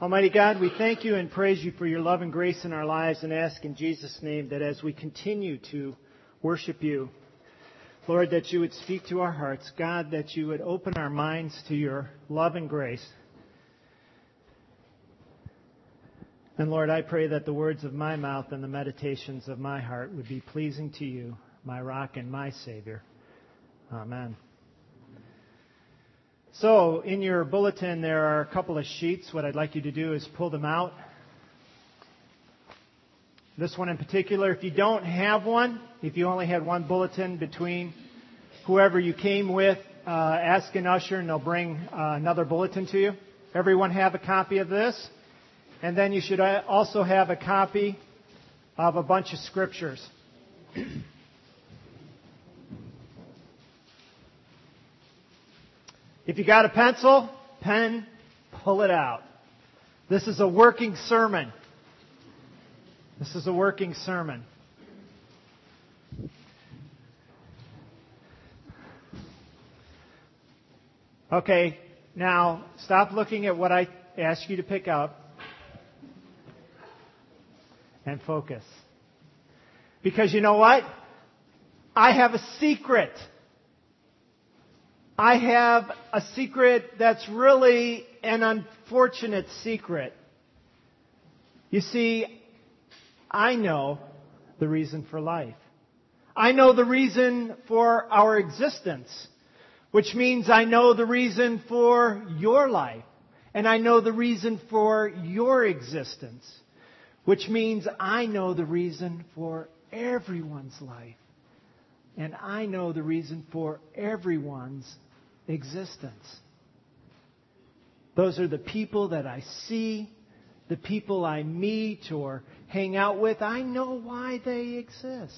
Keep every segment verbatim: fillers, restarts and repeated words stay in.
Almighty God, we thank you and praise you for your love and grace in our lives and ask in Jesus' name that as we continue to worship you, Lord, that you would speak to our hearts. God, that you would open our minds to your love and grace. And Lord, I pray that the words of my mouth and the meditations of my heart would be pleasing to you, my rock and my Savior. Amen. So, in your bulletin, there are a couple of sheets. What I'd like you to do is pull them out. This one in particular, if you don't have one, if you only had one bulletin between whoever you came with, uh, ask an usher and they'll bring uh, another bulletin to you. Everyone have a copy of this. And then you should also have a copy of a bunch of scriptures. If you got a pencil, pen, pull it out. This is a working sermon. This is a working sermon. Okay, now stop looking at what I asked you to pick up and focus. Because you know what? I have a secret. I have a secret that's really an unfortunate secret. You see, I know the reason for life. I know the reason for our existence, which means I know the reason for your life. And I know the reason for your existence, which means I know the reason for everyone's life. And I know the reason for everyone's existence. Those are the people that I see, the people I meet or hang out with. I know why they exist.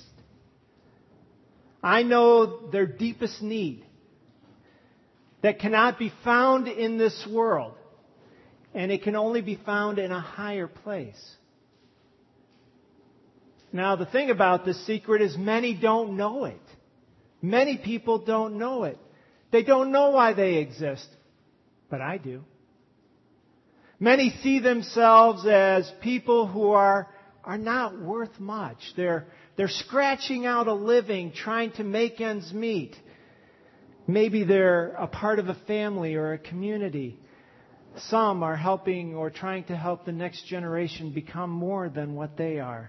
I know their deepest need that cannot be found in this world, and it can only be found in a higher place. Now, the thing about this secret is many don't know it. Many people don't know it. They don't know why they exist, but I do. Many see themselves as people who are, are not worth much. They're, they're scratching out a living, trying to make ends meet. Maybe they're a part of a family or a community. Some are helping or trying to help the next generation become more than what they are.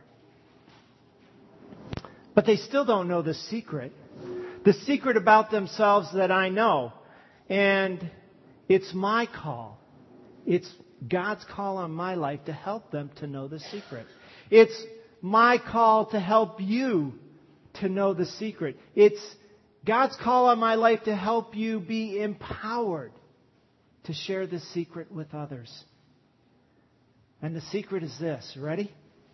But they still don't know the secret. The secret about themselves that I know. And it's my call. It's God's call on my life to help them to know the secret. It's my call to help you to know the secret. It's God's call on my life to help you be empowered to share the secret with others. And the secret is this. Ready?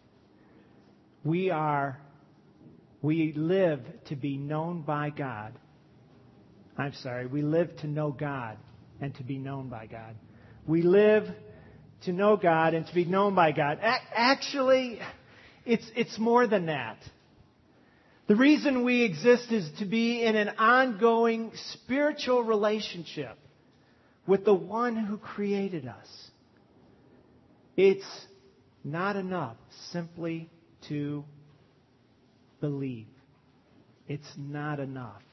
We are We live to be known by God. I'm sorry, we live to know God and to be known by God. We live to know God and to be known by God. Actually, it's, it's more than that. The reason we exist is to be in an ongoing spiritual relationship with the one who created us. It's not enough simply to believe. It's not enough.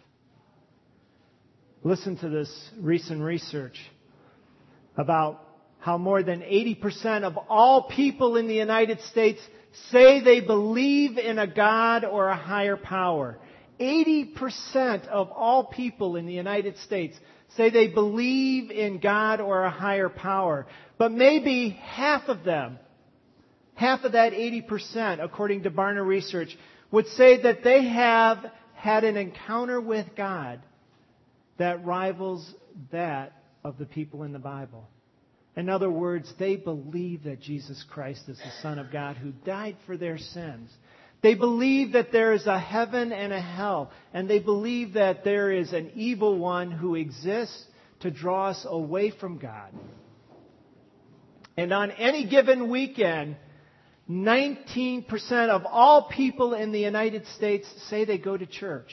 Listen to this recent research about how more than eighty percent of all people in the United States say they believe in a God or a higher power. eighty percent of all people in the United States say they believe in God or a higher power. But maybe half of them, half of that eighty percent, according to Barna Research, would say that they have had an encounter with God that rivals that of the people in the Bible. In other words, they believe that Jesus Christ is the Son of God who died for their sins. They believe that there is a heaven and a hell, and they believe that there is an evil one who exists to draw us away from God. And on any given weekend, nineteen percent of all people in the United States say they go to church.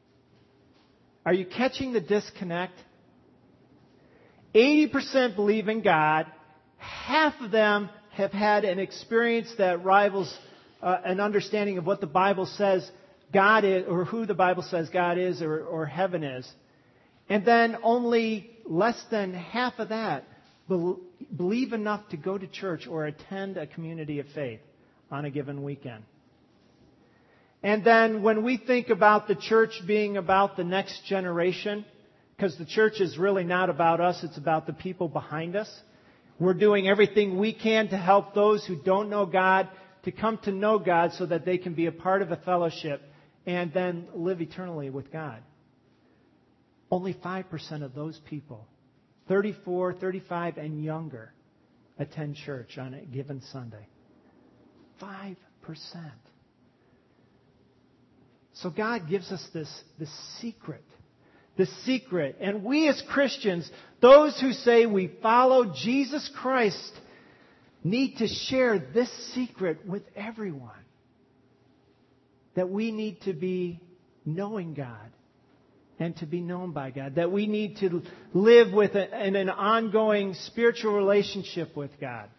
Are you catching the disconnect? eighty percent believe in God, half of them have had an experience that rivals uh, an understanding of what the Bible says God is, or who the Bible says God is, or, or heaven is. And then only less than half of that be- believe enough to go to church or attend a community of faith on a given weekend. And then when we think about the church being about the next generation, because the church is really not about us, it's about the people behind us. We're doing everything we can to help those who don't know God to come to know God so that they can be a part of a fellowship and then live eternally with God. Only five percent of those people, thirty-four, thirty-five, and younger, attend church on a given Sunday. five percent. So God gives us this, this secret. The secret. And we as Christians, those who say we follow Jesus Christ, need to share this secret with everyone. That we need to be knowing God and to be known by God. That we need to live with a, in an ongoing spiritual relationship with God.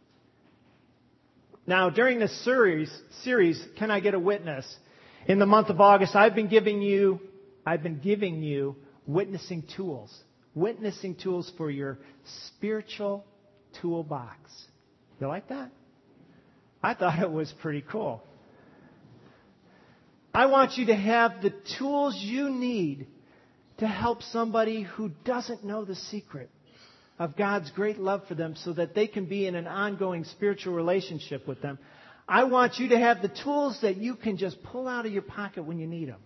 Now, during this series, series, Can I Get a Witness? In the month of August, I've been giving you, I've been giving you witnessing tools. Witnessing tools for your spiritual toolbox. You like that? I thought it was pretty cool. I want you to have the tools you need to help somebody who doesn't know the secret of God's great love for them so that they can be in an ongoing spiritual relationship with them. I want you to have the tools that you can just pull out of your pocket when you need them.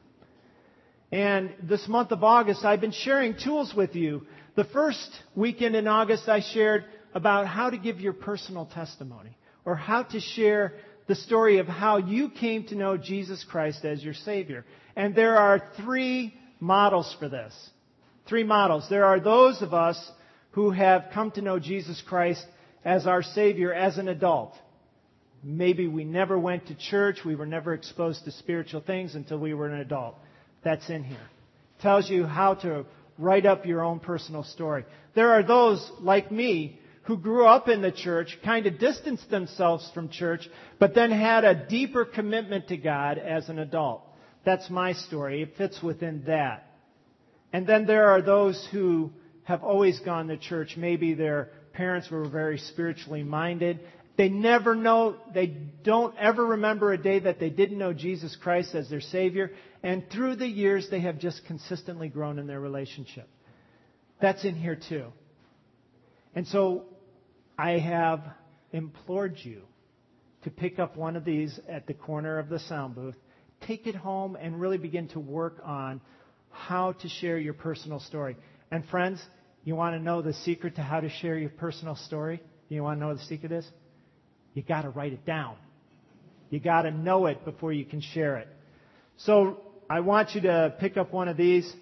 And this month of August, I've been sharing tools with you. The first weekend in August, I shared about how to give your personal testimony, or how to share the story of how you came to know Jesus Christ as your Savior. And there are three models for this. Three models. There are those of us who have come to know Jesus Christ as our Savior as an adult. Maybe we never went to church. We were never exposed to spiritual things until we were an adult. That's in here. It tells you how to write up your own personal story. There are those, like me, who grew up in the church, kind of distanced themselves from church, but then had a deeper commitment to God as an adult. That's my story. It fits within that. And then there are those who have always gone to church. Maybe their parents were very spiritually minded. They never know, they don't ever remember a day that they didn't know Jesus Christ as their Savior. And through the years, they have just consistently grown in their relationship. That's in here too. And so I have implored you to pick up one of these at the corner of the sound booth, take it home, and really begin to work on how to share your personal story. And friends, you want to know the secret to how to share your personal story? You want to know what the secret is? You got to write it down. You got to know it before you can share it. So I want you to pick up one of these.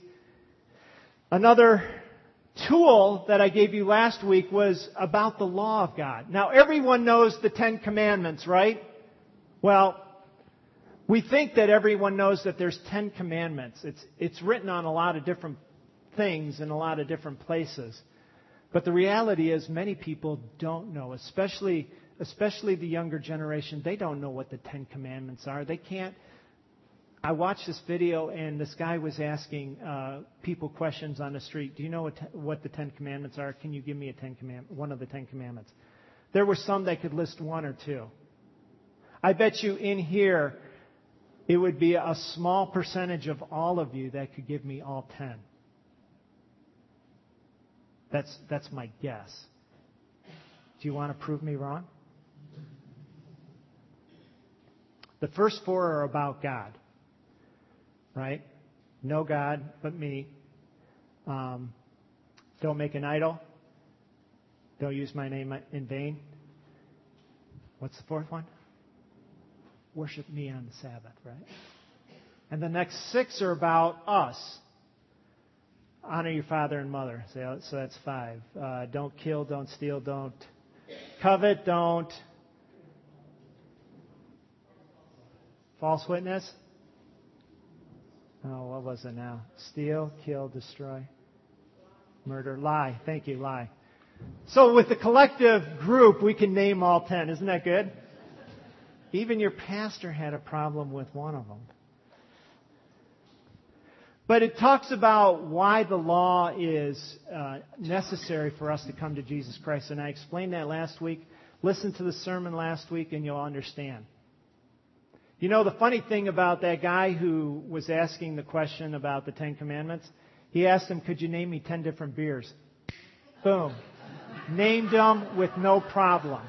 Another tool that I gave you last week was about the law of God. Now, everyone knows the Ten Commandments, right? Well, we think that everyone knows that there's Ten Commandments. It's, it's written on a lot of different things in a lot of different places. But the reality is many people don't know, especially especially the younger generation. They don't know what the Ten Commandments are. They can't. I watched this video, and this guy was asking uh, people questions on the street. Do you know what, te- what the Ten Commandments are? Can you give me a Ten Command- one of the Ten Commandments? There were some that could list one or two. I bet you in here it would be a small percentage of all of you that could give me all ten. That's that's my guess. Do you want to prove me wrong? The first four are about God, right? No God but me. Um, don't make an idol. Don't use my name in vain. What's the fourth one? Worship me on the Sabbath, right? And the next six are about us. Honor your father and mother. So that's five. Uh, don't kill, don't steal, don't covet, don't false witness. Oh, what was it now? Steal, kill, destroy, murder, lie. Thank you, lie. So with the collective group, we can name all ten. Isn't that good? Even your pastor had a problem with one of them. But it talks about why the law is uh, necessary for us to come to Jesus Christ. And I explained that last week. Listen to the sermon last week and you'll understand. You know, the funny thing about that guy who was asking the question about the Ten Commandments, he asked him, could you name me ten different beers? Boom. Named them with no problem.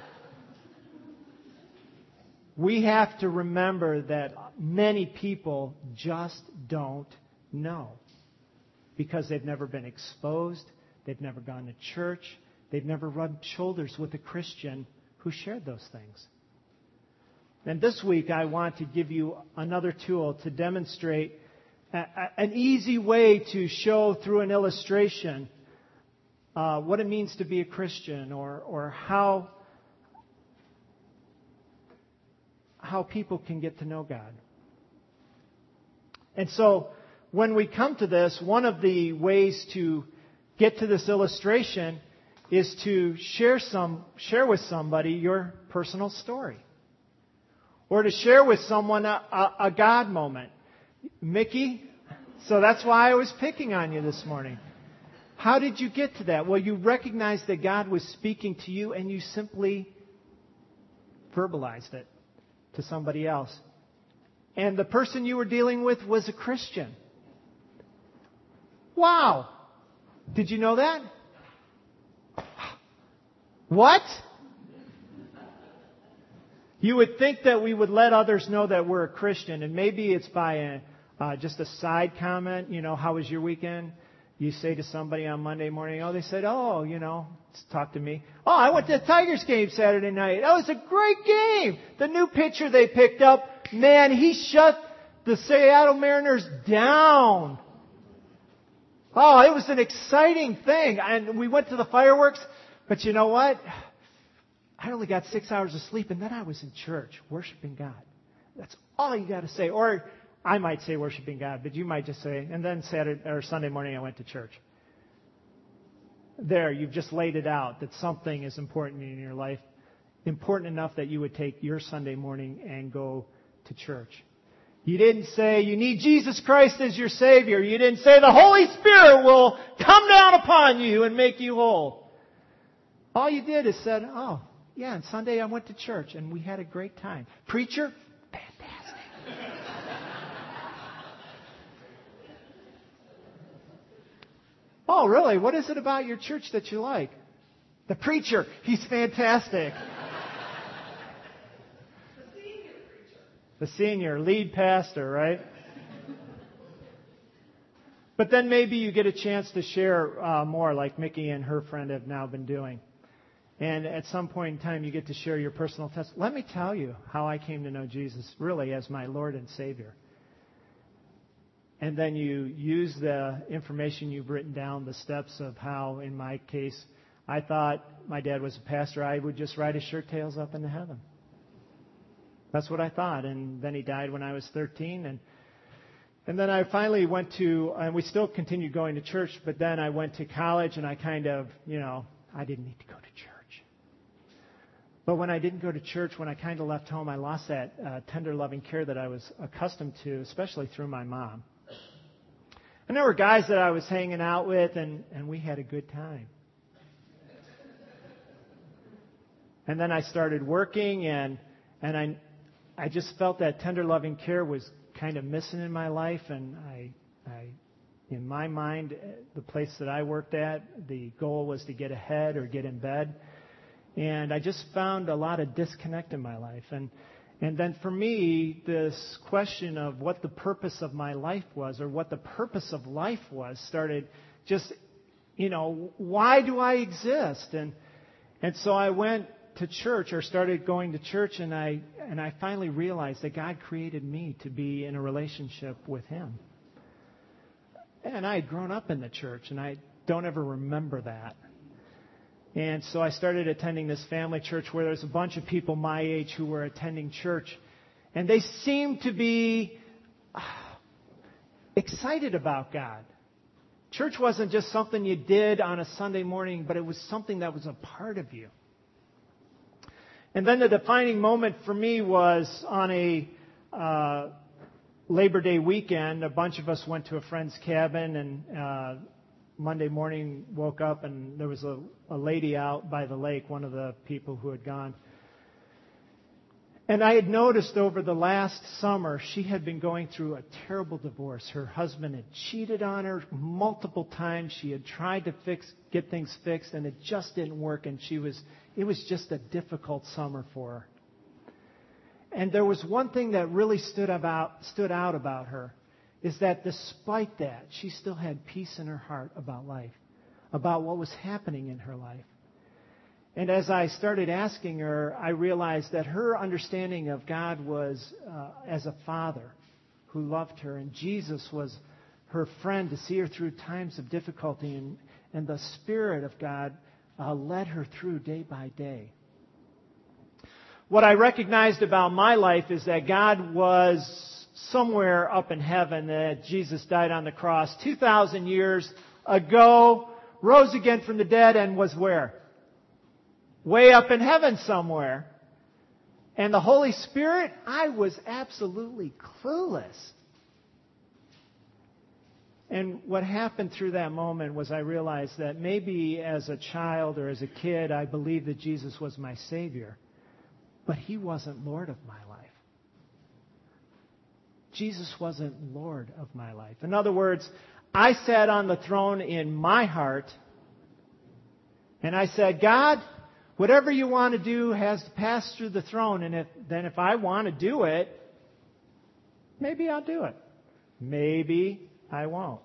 We have to remember that many people just don't know. Because they've never been exposed, they've never gone to church, they've never rubbed shoulders with a Christian who shared those things. And this week I want to give you another tool to demonstrate a, a, an easy way to show through an illustration uh, what it means to be a Christian, or or how how people can get to know God. And so when we come to this, one of the ways to get to this illustration is to share some share with somebody your personal story. Or to share with someone a, a, a God moment. Mickey, so that's why I was picking on you this morning. How did you get to that? Well, you recognized that God was speaking to you and you simply verbalized it to somebody else. And the person you were dealing with was a Christian. Wow! Did you know that? What? You would think that we would let others know that we're a Christian, and maybe it's by a, uh, just a side comment. You know, how was your weekend? You say to somebody on Monday morning, oh, they said, oh, you know, talk to me. Oh, I went to the Tigers game Saturday night. That was a great game. The new pitcher they picked up, man, he shut the Seattle Mariners down. Oh, it was an exciting thing. And we went to the fireworks, but you know what? I only got six hours of sleep, and then I was in church worshiping God. That's all you got to say. Or I might say worshiping God, but you might just say, and then Saturday or Sunday morning I went to church. There, you've just laid it out that something is important in your life, important enough that you would take your Sunday morning and go to church. You didn't say you need Jesus Christ as your Savior. You didn't say the Holy Spirit will come down upon you and make you whole. All you did is said, oh, yeah, and Sunday I went to church and we had a great time. Preacher, fantastic. Oh, really? What is it about your church that you like? The preacher, he's fantastic. The senior preacher. The senior, lead pastor, right? But then maybe you get a chance to share uh, more like Mickey and her friend have now been doing. And at some point in time, you get to share your personal test. Let me tell you how I came to know Jesus really as my Lord and Savior. And then you use the information you've written down, the steps of how, in my case, I thought my dad was a pastor. I would just ride his shirt tails up into heaven. That's what I thought. And then he died when I was thirteen. And and then I finally went to, and we still continued going to church, but then I went to college and I kind of, you know, I didn't need to go to church. But when I didn't go to church, when I kind of left home, I lost that uh, tender, loving care that I was accustomed to, especially through my mom. And there were guys that I was hanging out with, and, and we had a good time. And then I started working, and and I I just felt that tender, loving care was kind of missing in my life, and I I in my mind, the place that I worked at, the goal was to get ahead or get in bed. And I just found a lot of disconnect in my life. And and then for me, this question of what the purpose of my life was, or what the purpose of life was, started just, you know, why do I exist? And and so I went to church, or started going to church, and I and I finally realized that God created me to be in a relationship with Him. And I had grown up in the church, and I don't ever remember that. And so I started attending this family church where there's a bunch of people my age who were attending church. And they seemed to be excited about God. Church wasn't just something you did on a Sunday morning, but it was something that was a part of you. And then the defining moment for me was on a uh, Labor Day weekend. A bunch of us went to a friend's cabin, and uh, Monday morning woke up, and there was a, a lady out by the lake, one of the people who had gone. And I had noticed over the last summer, she had been going through a terrible divorce. Her husband had cheated on her multiple times. She had tried to fix, get things fixed, and it just didn't work. And she was, it was just a difficult summer for her. And there was one thing that really stood about, stood out about her, is that despite that, she still had peace in her heart about life, about what was happening in her life. And as I started asking her, I realized that her understanding of God was uh, as a father who loved her, and Jesus was her friend to see her through times of difficulty, and, and the Spirit of God uh, led her through day by day. What I recognized about my life is that God was somewhere up in heaven, that Jesus died on the cross two thousand years ago, rose again from the dead, and was where? Way up in heaven somewhere. And the Holy Spirit, I was absolutely clueless. And what happened through that moment was I realized that maybe as a child or as a kid, I believed that Jesus was my Savior. But He wasn't Lord of my life. Jesus wasn't Lord of my life. In other words, I sat on the throne in my heart, and I said, God, whatever you want to do has to pass through the throne, and if, then if I want to do it, maybe I'll do it. Maybe I won't.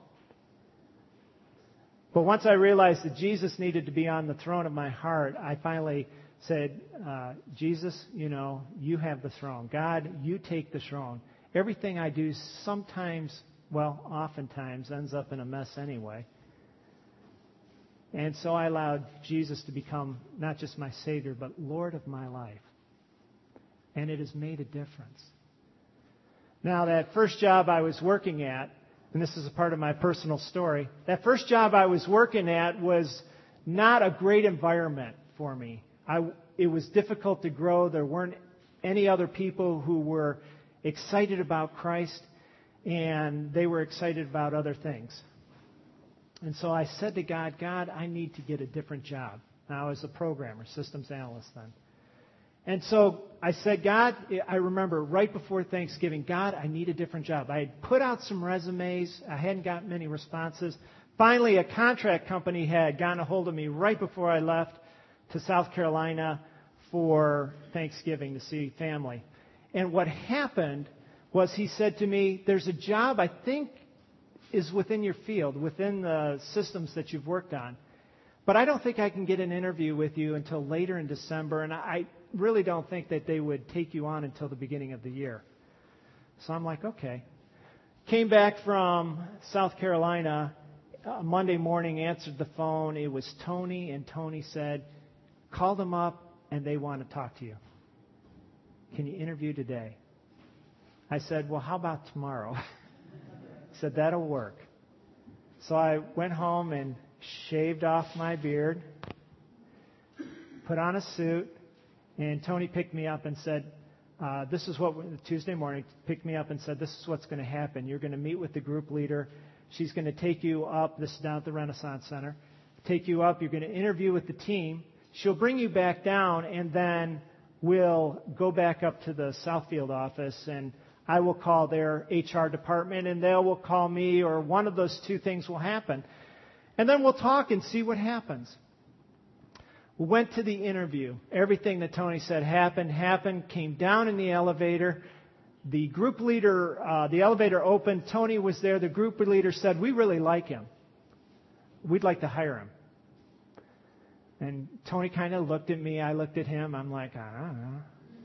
But once I realized that Jesus needed to be on the throne of my heart, I finally said, uh, Jesus, you know, you have the throne. God, you take the throne. Everything I do sometimes, well, oftentimes ends up in a mess anyway. And so I allowed Jesus to become not just my Savior, but Lord of my life. And it has made a difference. Now, that first job I was working at, and this is a part of my personal story, that first job I was working at was not a great environment for me. I, it was difficult to grow. There weren't any other people who were excited about Christ, and they were excited about other things. And so I said to God, God, I need to get a different job. Now, I was a programmer, systems analyst then. And so I said, God, I remember right before Thanksgiving, God, I need a different job. I had put out some resumes. I hadn't gotten many responses. Finally, a contract company had gotten a hold of me right before I left to South Carolina for Thanksgiving to see family. And what happened was he said to me, there's a job I think is within your field, within the systems that you've worked on. But I don't think I can get an interview with you until later in December, and I really don't think that they would take you on until the beginning of the year. So I'm like, okay. Came back from South Carolina uh, Monday morning, answered the phone. It was Tony, and Tony said, call them up, and they want to talk to you. Can you interview today? I said, well, how about tomorrow? He said, that'll work. So I went home and shaved off my beard, put on a suit, and Tony picked me up and said, uh, this is what, Tuesday morning, picked me up and said, this is what's going to happen. You're going to meet with the group leader. She's going to take you up, this is down at the Renaissance Center, take you up. You're going to interview with the team. She'll bring you back down, and then we'll go back up to the Southfield office, and I will call their H R department, and they will call me, or one of those two things will happen. And then we'll talk and see what happens. We went to the interview. Everything that Tony said happened, happened, came down in the elevator. The group leader, uh, the elevator opened. Tony was there. The group leader said, we really like him. We'd like to hire him. And Tony kind of looked at me. I looked at him. I'm like, I don't know.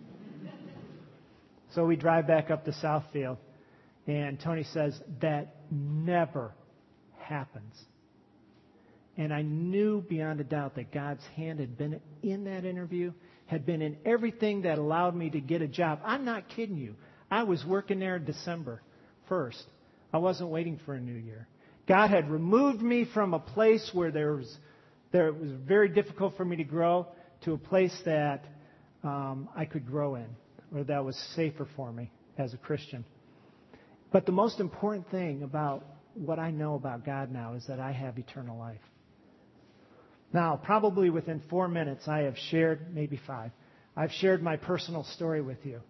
So we drive back up to Southfield, and Tony says, that never happens. And I knew beyond a doubt that God's hand had been in that interview, had been in everything that allowed me to get a job. I'm not kidding you. I was working there December first. I wasn't waiting for a new year. God had removed me from a place where there was, there, it was very difficult for me to grow to a place that um, I could grow in, or that was safer for me as a Christian. But the most important thing about what I know about God now is that I have eternal life. Now, probably within four minutes, I have shared, maybe five, I've shared my personal story with you.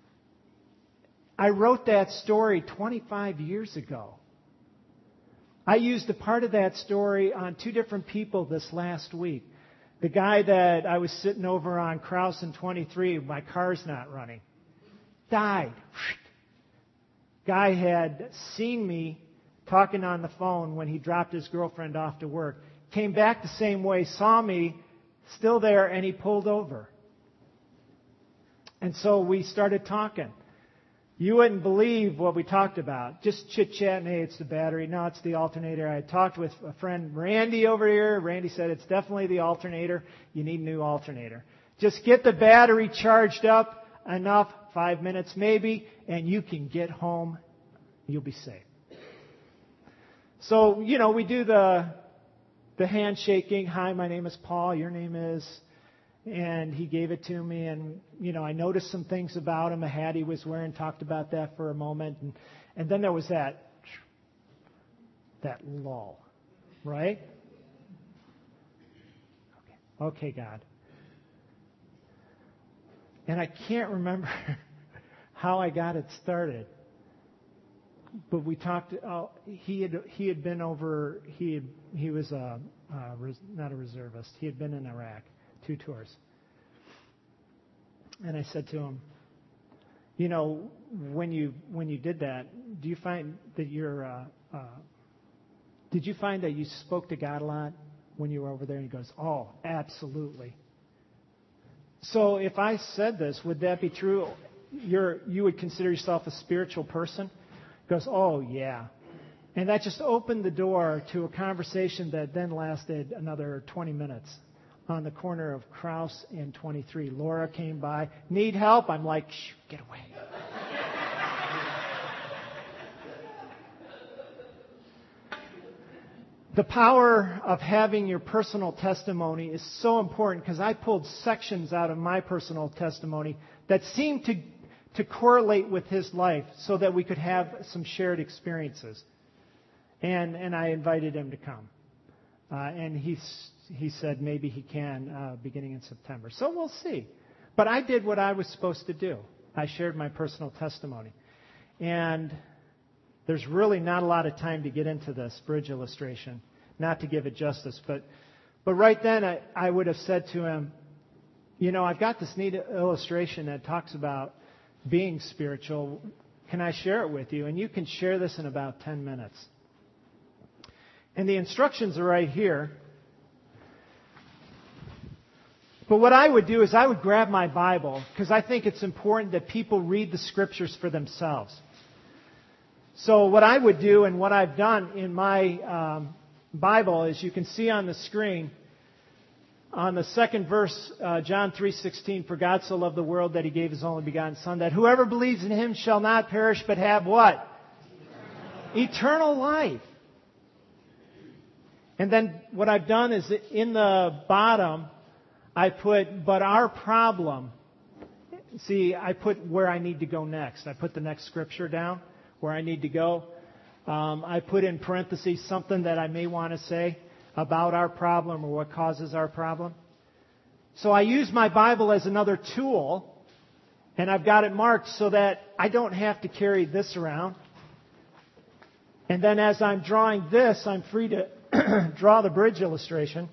I wrote that story twenty-five years ago. I used a part of that story on two different people this last week. The guy that I was sitting over on Krause and twenty-three, my car's not running, died. Guy had seen me talking on the phone when he dropped his girlfriend off to work. Came back the same way, saw me still there, and he pulled over. And so we started talking. You wouldn't believe what we talked about. Just chit-chatting, hey, it's the battery. No, it's the alternator. I talked with a friend, Randy, over here. Randy said it's definitely the alternator. You need a new alternator. Just get the battery charged up enough, five minutes maybe, and you can get home. You'll be safe. So, you know, we do the the handshaking. Hi, my name is Paul. Your name is... And he gave it to me, and, you know, I noticed some things about him, a hat he was wearing, talked about that for a moment, and, and then there was that, that lull, right? Okay, okay, God. And I can't remember how I got it started, but we talked, uh, he had he had been over, he had, he was a, a, not a reservist, he had been in Iraq. Two tours. And I said to him, you know, when you when you did that, do you find that you're, uh, uh, did you find that you spoke to God a lot when you were over there? And he goes, oh, absolutely. So if I said this, would that be true? You're, you would consider yourself a spiritual person? He goes, oh, yeah. And that just opened the door to a conversation that then lasted another twenty minutes. On the corner of Krause and twenty-three. Laura came by. Need help? I'm like, shh, get away. The power of having your personal testimony is so important because I pulled sections out of my personal testimony that seemed to, to correlate with his life so that we could have some shared experiences. And, and I invited him to come. Uh, and he's He said maybe he can uh, beginning in September. So we'll see. But I did what I was supposed to do. I shared my personal testimony. And there's really not a lot of time to get into this bridge illustration, not to give it justice. But but right then I, I would have said to him, you know, I've got this neat illustration that talks about being spiritual. Can I share it with you? And you can share this in about ten minutes. And the instructions are right here. But what I would do is I would grab my Bible because I think it's important that people read the Scriptures for themselves. So what I would do and what I've done in my um, Bible is you can see on the screen, on the second verse, uh, John three sixteen, for God so loved the world that He gave His only begotten Son, that whoever believes in Him shall not perish but have what? Eternal, Eternal life. And then what I've done is in the bottom, I put, but our problem, see, I put where I need to go next. I put the next scripture down, where I need to go. Um, I put in parentheses something that I may want to say about our problem or what causes our problem. So I use my Bible as another tool, and I've got it marked so that I don't have to carry this around. And then as I'm drawing this, I'm free to draw the bridge illustration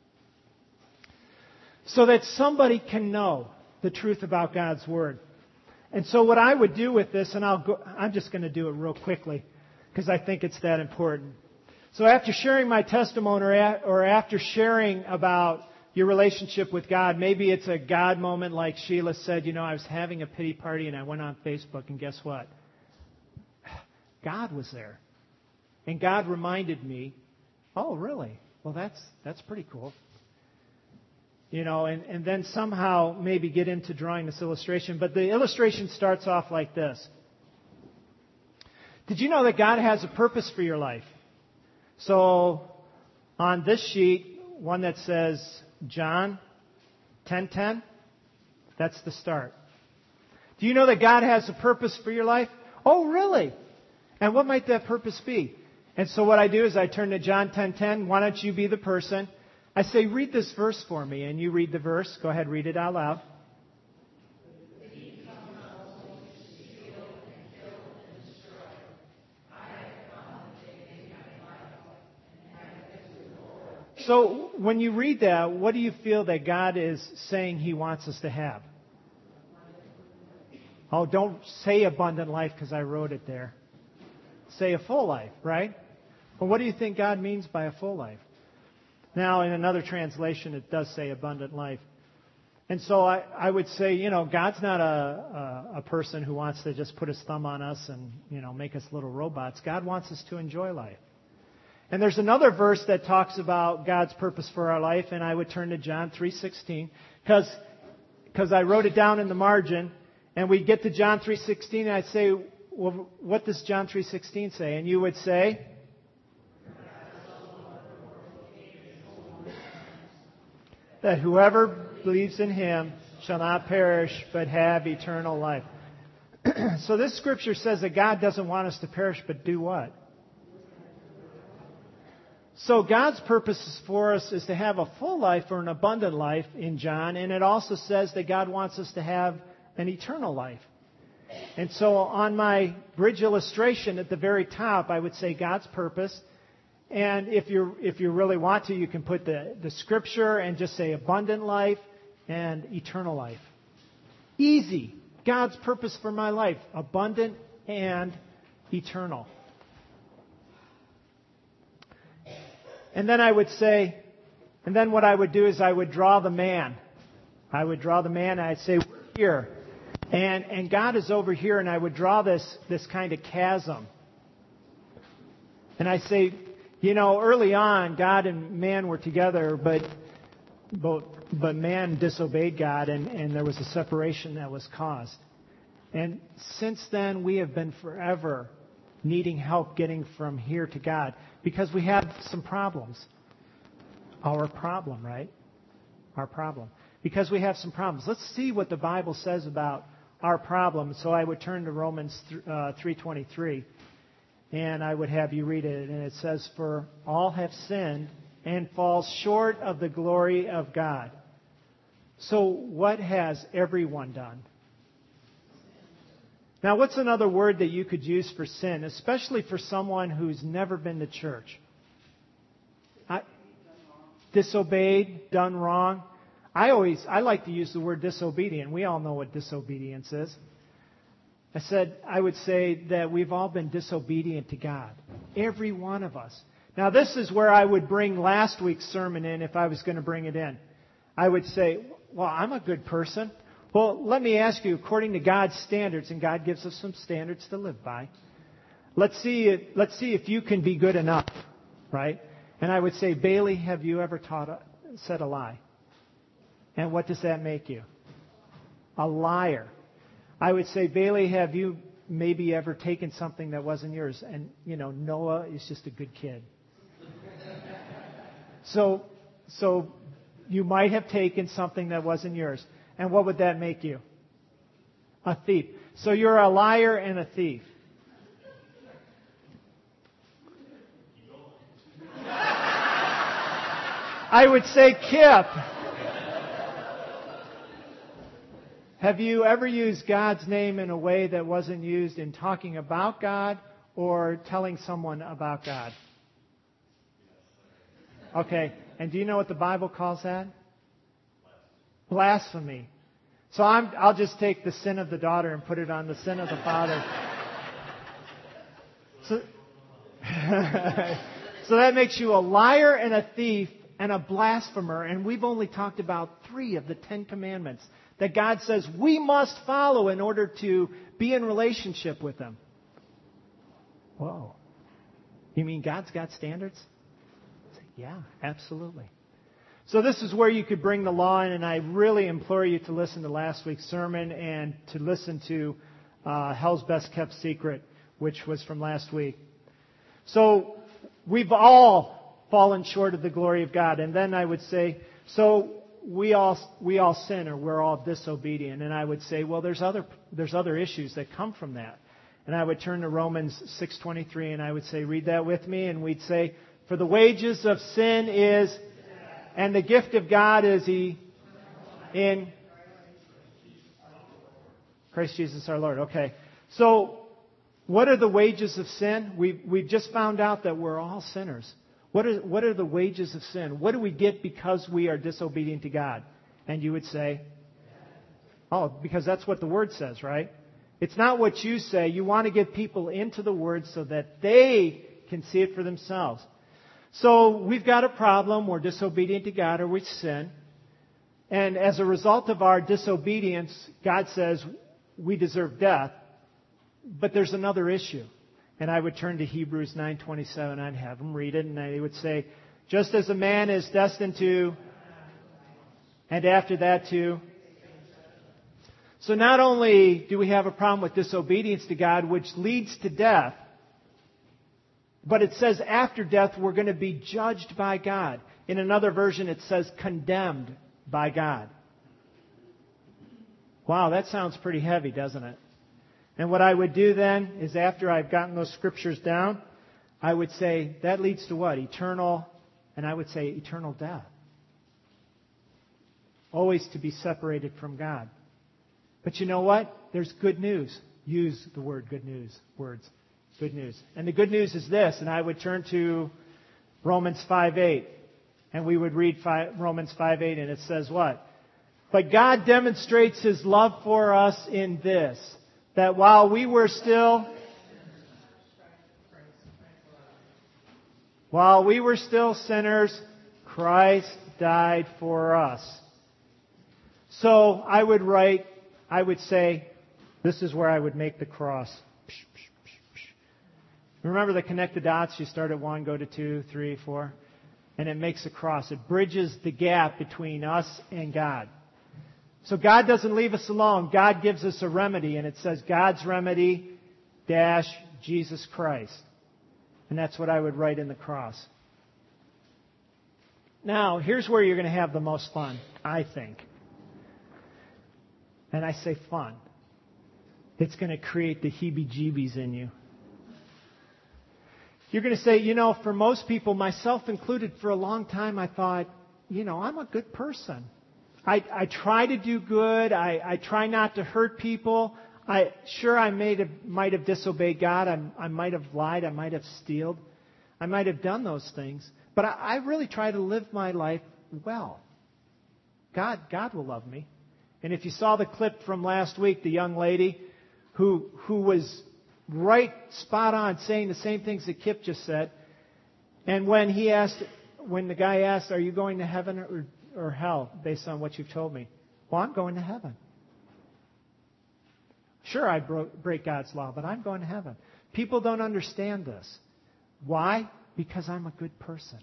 so that somebody can know the truth about God's Word. And so what I would do with this, and I'll go, I'm just going to do it real quickly because I think it's that important. So after sharing my testimony or after sharing about your relationship with God, maybe it's a God moment like Sheila said, you know, I was having a pity party and I went on Facebook and guess what? God was there. And God reminded me, oh, really? Well, that's that's pretty cool. You know, and, and then somehow maybe get into drawing this illustration. But the illustration starts off like this. Did you know that God has a purpose for your life? So on this sheet, one that says John ten ten, that's the start. Do you know that God has a purpose for your life? Oh, really? And what might that purpose be? And so what I do is I turn to John ten ten. Why don't you be the person? I say, read this verse for me. And you read the verse. Go ahead, read it out loud. So when you read that, what do you feel that God is saying He wants us to have? Oh, don't say abundant life because I wrote it there. Say a full life, right? Well, what do you think God means by a full life? Now, in another translation, it does say abundant life. And so I, I would say, you know, God's not a, a, a person who wants to just put His thumb on us and, you know, make us little robots. God wants us to enjoy life. And there's another verse that talks about God's purpose for our life, and I would turn to John three sixteen because because I wrote it down in the margin. And we get to John three sixteen, and I'd say, well, what does John three sixteen say? And you would say, that whoever believes in Him shall not perish, but have eternal life. So this scripture says that God doesn't want us to perish, but do what? So God's purpose for us is to have a full life or an abundant life in John, and it also says that God wants us to have an eternal life. And so on my bridge illustration at the very top, I would say God's purpose. And if you if you really want to, you can put the, the scripture and just say abundant life and eternal life. Easy. God's purpose for my life, abundant and eternal. And then I would say, and then what I would do is I would draw the man. I would draw the man and I'd say, we're here. And and God is over here, and I would draw this this kind of chasm. And I say, you know, early on, God and man were together, but but, but man disobeyed God, and, and there was a separation that was caused. And since then, we have been forever needing help getting from here to God because we have some problems. Our problem, right? Our problem. Because we have some problems. Let's see what the Bible says about our problem. So I would turn to Romans three twenty-three, and I would have you read it. And it says, "For all have sinned and fall short of the glory of God." So what has everyone done? Now, what's another word that you could use for sin, especially for someone who's never been to church? I, disobeyed, done wrong. I always, I like to use the word disobedient. We all know what disobedience is. I said, I would say that we've all been disobedient to God. Every one of us. Now, this is where I would bring last week's sermon in if I was going to bring it in. I would say, well, I'm a good person. Well, let me ask you, according to God's standards, and God gives us some standards to live by, let's see if, let's see if you can be good enough, right? And I would say, Bailey, have you ever taught a, said a lie? And what does that make you? A liar. I would say, Bailey, have you maybe ever taken something that wasn't yours? And, you know, Noah is just a good kid. So, so you might have taken something that wasn't yours. And what would that make you? A thief. So you're a liar and a thief. I would say, Kip, have you ever used God's name in a way that wasn't used in talking about God or telling someone about God? Okay. And do you know what the Bible calls that? Blasphemy. So I'm, I'll just take the sin of the daughter and put it on the sin of the father. So, so that makes you a liar and a thief and a blasphemer. And we've only talked about three of the Ten Commandments that God says we must follow in order to be in relationship with Him. Whoa. You mean God's got standards? Yeah, absolutely. So this is where you could bring the law in, and I really implore you to listen to last week's sermon and to listen to uh, Hell's Best Kept Secret, which was from last week. So we've all fallen short of the glory of God. And then I would say, so we all we all sin, or we're all disobedient. And I would say, well, there's other there's other issues that come from that. And I would turn to Romans six twenty-three, and I would say, read that with me. And we'd say, for the wages of sin is, and the gift of God is He in Christ Jesus our Lord. Okay. So, what are the wages of sin? We've, we've just found out that we're all sinners. What are, what are the wages of sin? What do we get because we are disobedient to God? And you would say, oh, because that's what the Word says, right? It's not what you say. You want to get people into the Word so that they can see it for themselves. So we've got a problem. We're disobedient to God, or we sin. And as a result of our disobedience, God says we deserve death. But there's another issue. And I would turn to Hebrews nine twenty-seven. I'd have them read it, and they would say, just as a man is destined to, and after that to. So not only do we have a problem with disobedience to God, which leads to death, but it says after death we're going to be judged by God. In another version it says condemned by God. Wow, that sounds pretty heavy, doesn't it? And what I would do then is, after I've gotten those scriptures down, I would say that leads to what? Eternal, and I would say eternal death. Always to be separated from God. But you know what? There's good news. Use the word good news, words. Good news. And the good news is this, and I would turn to Romans five eight. And we would read Romans five eight, and it says what? But God demonstrates His love for us in this, that while we were still while we were still sinners, Christ died for us. So I would write, I would say, this is where I would make the cross. Remember the connect the dots? You start at one, go to two, three, four, and it makes a cross. It bridges the gap between us and God. So God doesn't leave us alone. God gives us a remedy, and it says God's remedy dash Jesus Christ. And that's what I would write in the cross. Now, here's where you're going to have the most fun, I think. And I say fun. It's going to create the heebie-jeebies in you. You're going to say, you know, for most people, myself included, for a long time I thought, you know, I'm a good person. I, I try to do good. I, I try not to hurt people. I sure I may have, might have disobeyed God. I, I might have lied. I might have stealed. I might have done those things. But I, I really try to live my life well. God, God will love me. And if you saw the clip from last week, the young lady who who was right spot on saying the same things that Kip just said. And when he asked, when the guy asked, are you going to heaven or, or hell based on what you've told me? Well, I'm going to heaven. Sure, I bro- break God's law, but I'm going to heaven. People don't understand this. Why? Because I'm a good person.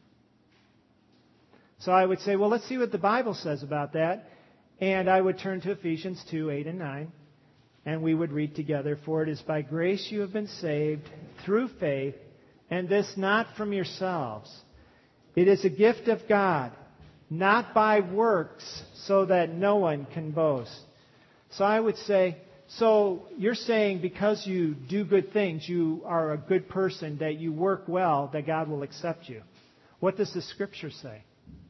So I would say, well, let's see what the Bible says about that. And I would turn to Ephesians two, eight and nine. And we would read together, for it is by grace you have been saved through faith, and this not from yourselves. It is a gift of God, not by works, so that no one can boast. So I would say, so you're saying because you do good things, you are a good person, that you work well, that God will accept you. What does the Scripture say?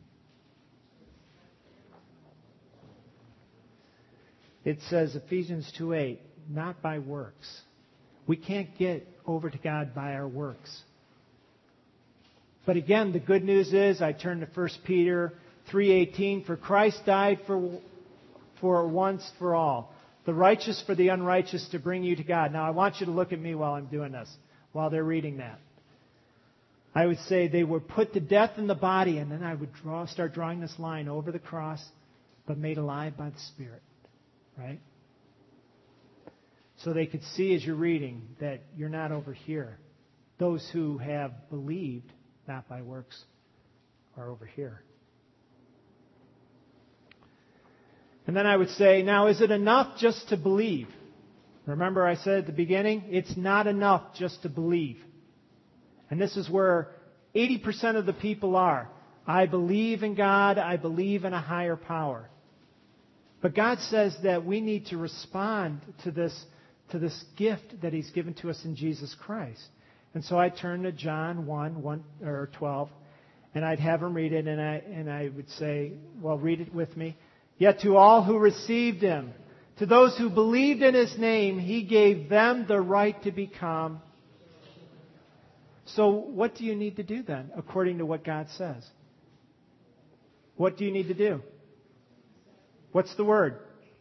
It says, Ephesians two eight, not by works. We can't get over to God by our works. But again, the good news is, I turn to First Peter three eighteen, for Christ died for, for once for all, the righteous for the unrighteous, to bring you to God. Now I want you to look at me while I'm doing this, while they're reading that. I would say they were put to death in the body, and then I would draw, start drawing this line over the cross, but made alive by the Spirit. Right? So they could see as you're reading that you're not over here. Those who have believed, not by works, are over here. And then I would say, now is it enough just to believe? Remember I said at the beginning, it's not enough just to believe. And this is where eighty percent of the people are. I believe in God. I believe in a higher power. But God says that we need to respond to this, to this gift that He's given to us in Jesus Christ. And so I turn to John one, one or twelve, and I'd have him read it, and I and I would say, well, read it with me. Yet to all who received Him, to those who believed in His name, He gave them the right to become. So what do you need to do then, according to what God says? What do you need to do? What's the word?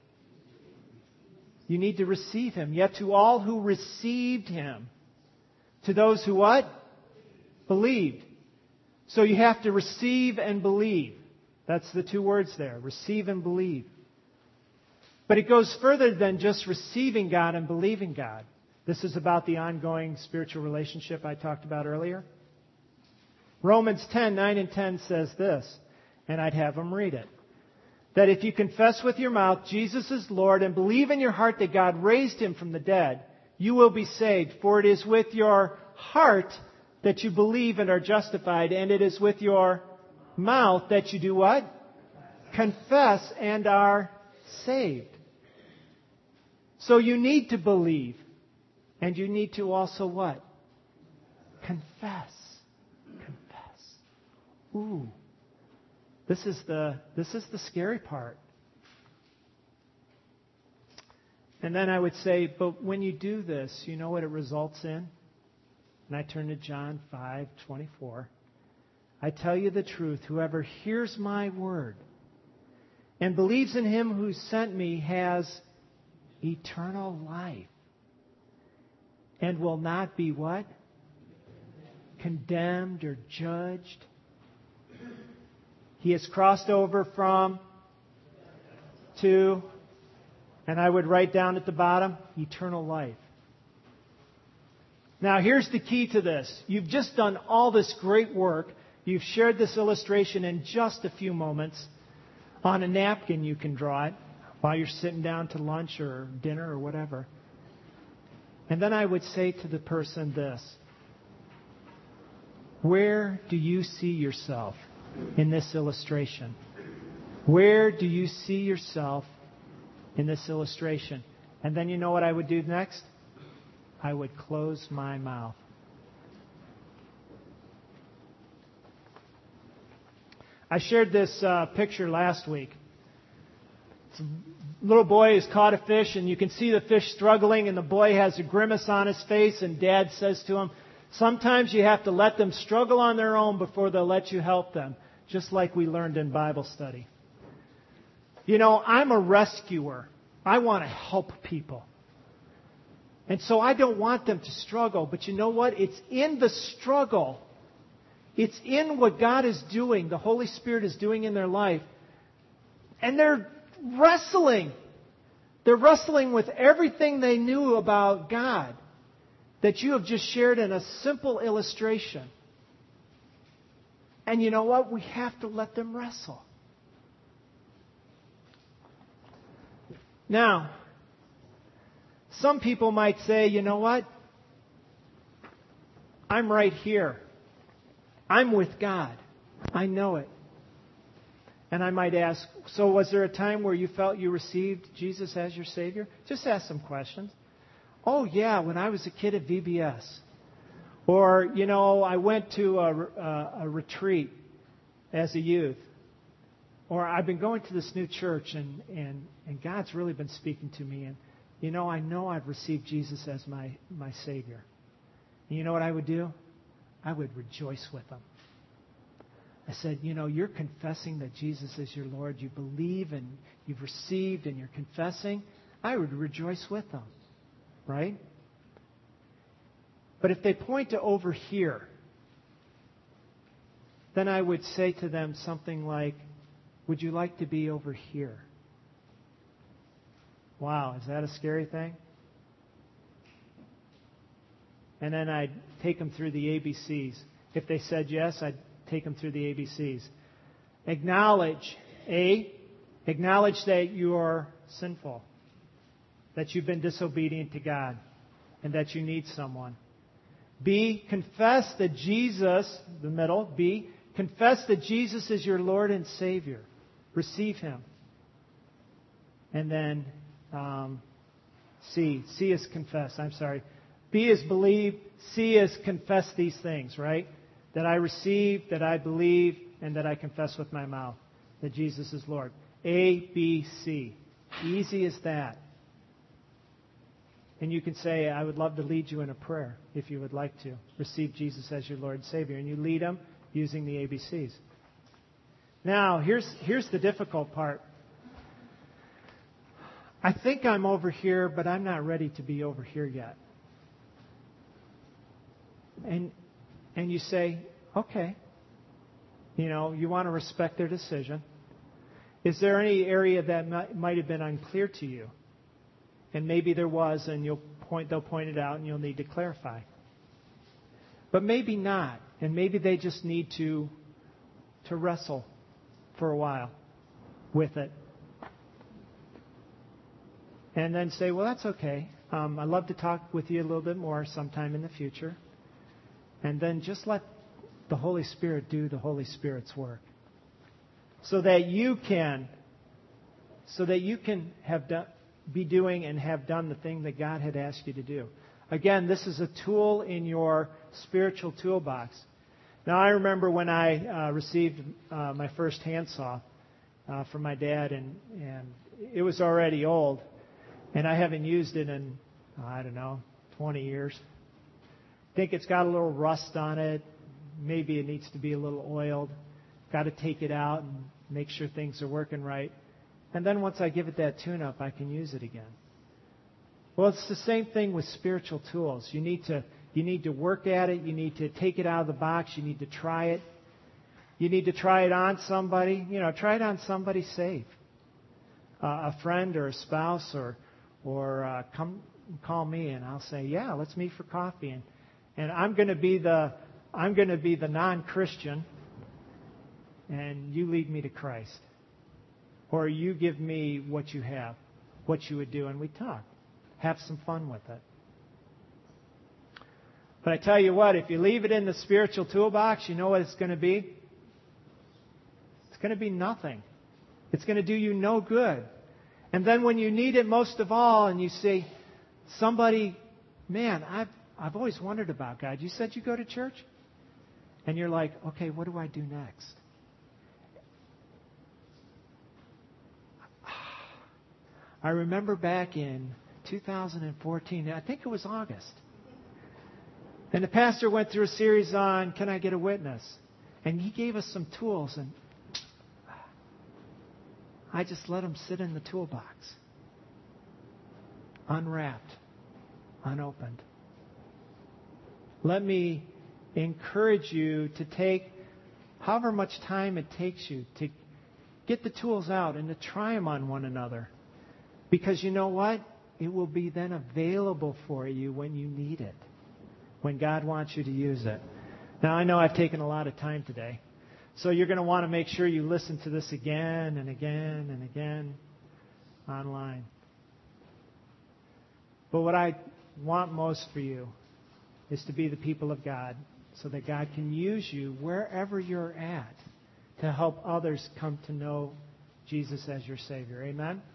You need to receive Him. Yet to all who received Him, to those who what? Believed. So you have to receive and believe. That's the two words there. Receive and believe. But it goes further than just receiving God and believing God. This is about the ongoing spiritual relationship I talked about earlier. Romans ten, nine and ten says this, and I'd have them read it. That if you confess with your mouth Jesus is Lord and believe in your heart that God raised Him from the dead, you will be saved. For it is with your heart that you believe and are justified, and it is with your mouth that you do what? Confess and are saved. So you need to believe. And you need to also what? Confess. Confess. Ooh. This is the this is the scary part. And then I would say, but when you do this, you know what it results in? And I turn to John five twenty-four. I tell you the truth, whoever hears my word and believes in Him who sent me has eternal life and will not be what? Condemned or judged. He has crossed over from to, and I would write down at the bottom, eternal life. Now here's the key to this. You've just done all this great work. You've shared this illustration in just a few moments. On a napkin you can draw it while you're sitting down to lunch or dinner or whatever. And then I would say to the person this. Where do you see yourself in this illustration? Where do you see yourself in this illustration? And then you know what I would do next? I would close my mouth. I shared this uh, picture last week. This little boy has caught a fish, and you can see the fish struggling, and the boy has a grimace on his face, and Dad says to him, sometimes you have to let them struggle on their own before they'll let you help them, just like we learned in Bible study. You know, I'm a rescuer. I want to help people. And so I don't want them to struggle. But you know what? It's in the struggle. It's in what God is doing, the Holy Spirit is doing in their life. And they're wrestling. They're wrestling with everything they knew about God that you have just shared in a simple illustration. And you know what? We have to let them wrestle. Now, some people might say, you know what? I'm right here. I'm with God. I know it. And I might ask, so was there a time where you felt you received Jesus as your Savior? Just ask some questions. Oh, yeah, when I was a kid at V B S. Or, you know, I went to a, a, a retreat as a youth. Or I've been going to this new church, and, and, and God's really been speaking to me. And, you know, I know I've received Jesus as my, my Savior. And you know what I would do? I would rejoice with them. I said, you know, you're confessing that Jesus is your Lord. You believe and you've received and you're confessing. I would rejoice with them. Right? But if they point to over here, then I would say to them something like, would you like to be over here? Wow, is that a scary thing? And then I'd take them through the A B Cs. If they said yes, I'd take them through the A B Cs. Acknowledge, A, acknowledge that you are sinful, that you've been disobedient to God, and that you need someone. B, confess that Jesus, the middle, B, confess that Jesus is your Lord and Savior. Receive Him. And then um, C, C is confess, I'm sorry. B is believe, C is confess these things, right? That I receive, that I believe, and that I confess with my mouth that Jesus is Lord. A, B, C. Easy as that. And you can say, I would love to lead you in a prayer if you would like to. Receive Jesus as your Lord and Savior. And you lead them using the A B Cs. Now, here's, here's the difficult part. I think I'm over here, but I'm not ready to be over here yet. And, and you say, okay. You know, you want to respect their decision. Is there any area that might, might have been unclear to you? And maybe there was, and you'll point, they'll point it out, and you'll need to clarify. But maybe not, and maybe they just need to to wrestle for a while with it, and then say, "Well, that's okay. Um, I'd love to talk with you a little bit more sometime in the future," and then just let the Holy Spirit do the Holy Spirit's work, so that you can, so that you can have done. be doing and have done the thing that God had asked you to do. Again, this is a tool in your spiritual toolbox. Now, I remember when I uh, received uh, my first handsaw uh, from my dad, and, and it was already old, and I haven't used it in, I don't know, twenty years. I think it's got a little rust on it. Maybe it needs to be a little oiled. Got to take it out and make sure things are working right. And then once I give it that tune-up, I can use it again. Well, it's the same thing with spiritual tools. You need to you need to work at it. You need to take it out of the box. You need to try it. You need to try it on somebody. You know, try it on somebody safe, uh, a friend or a spouse, or or uh, come call me and I'll say, yeah, let's meet for coffee. And and I'm going to be the I'm going to be the non-Christian, and you lead me to Christ. Or you give me what you have, what you would do, and we talk. Have some fun with it. But I tell you what, if you leave it in the spiritual toolbox, you know what it's going to be? It's going to be nothing. It's going to do you no good. And then when you need it most of all, and you say, somebody, man, I've, I've always wondered about God. You said you go to church? And you're like, okay, what do I do next? I remember back in two thousand fourteen, I think it was August, and the pastor went through a series on, can I get a witness? And he gave us some tools, and I just let them sit in the toolbox, unwrapped, unopened. Let me encourage you to take however much time it takes you to get the tools out and to try them on one another. Because you know what? It will be then available for you when you need it, when God wants you to use it. Now, I know I've taken a lot of time today, so you're going to want to make sure you listen to this again and again and again online. But what I want most for you is to be the people of God, so that God can use you wherever you're at to help others come to know Jesus as your Savior. Amen?